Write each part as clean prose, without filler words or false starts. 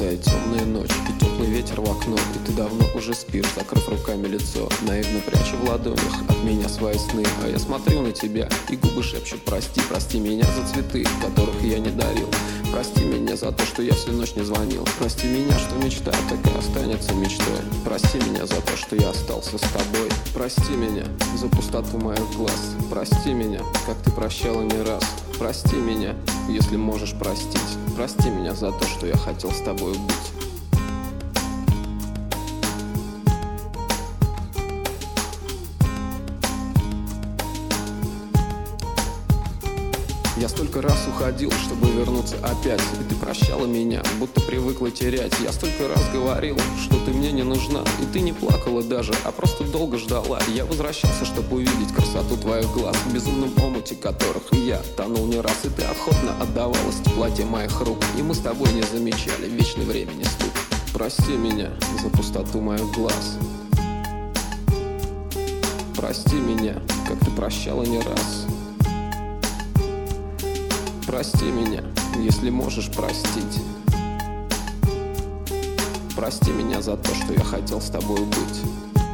Пустая темная ночь и теплый ветер в окно, и ты давно уже спишь, закрыв руками лицо, наивно пряча в ладонях от меня свои сны. А я смотрю на тебя, и губы шепчут: прости, прости меня за цветы, которых я не дарил. Прости меня за то, что я всю ночь не звонил. Прости меня, что мечта так и останется мечтой. Прости меня за то, что я остался с тобой. Прости меня за пустоту моих глаз. Прости меня, как ты прощала не раз. Прости меня, если можешь простить. Прости меня за то, что я хотел с тобой быть. Я столько раз уходил, чтобы вернуться опять, и ты прощала меня, будто привыкла терять. Я столько раз говорил, что ты мне не нужна, и ты не плакала даже, а просто долго ждала. Я возвращался, чтобы увидеть красоту твоих глаз, в безумном омуте которых я тонул не раз. И ты охотно отдавалась в теплоте моих рук, и мы с тобой не замечали вечный времени стук. Прости меня за пустоту моих глаз. Прости меня, как ты прощала не раз. Прости меня, если можешь простить. Прости меня за то, что я хотел с тобой быть.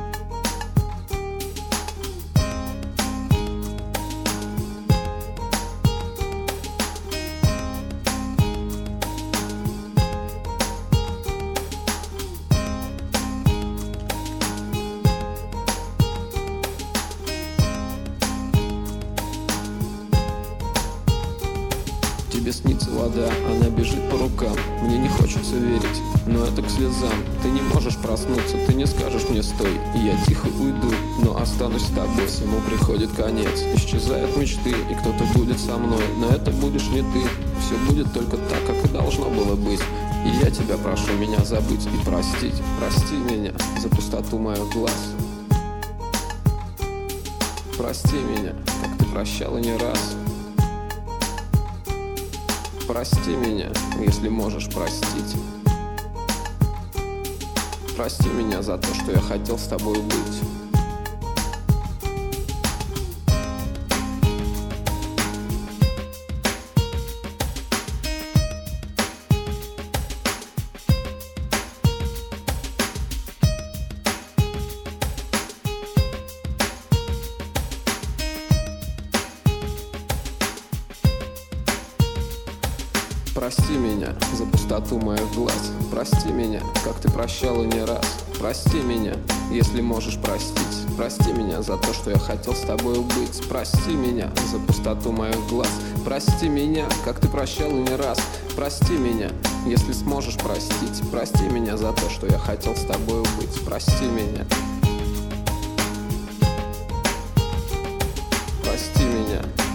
Тебе снится вода, она бежит по рукам. Мне не хочется верить, но это к слезам. Ты не можешь проснуться, ты не скажешь мне стой. И я тихо уйду, но останусь с тобой. Всему приходит конец, исчезают мечты, и кто-то будет со мной, но это будешь не ты. Все будет только так, как и должно было быть. И я тебя прошу меня забыть и простить. Прости меня за пустоту моих глаз. Прости меня, как ты прощала не раз. Прости меня, если можешь простить. Прости меня за то, что я хотел с тобой быть. Прости меня за пустоту моих глаз. Прости меня, как ты прощала не раз. Прости меня, если можешь простить. Прости меня за то, что я хотел с тобой быть. Прости меня за пустоту моих глаз. Прости меня, как ты прощала не раз. Прости меня, если сможешь простить. Прости меня за то, что я хотел с тобой быть. Прости меня. Прости меня.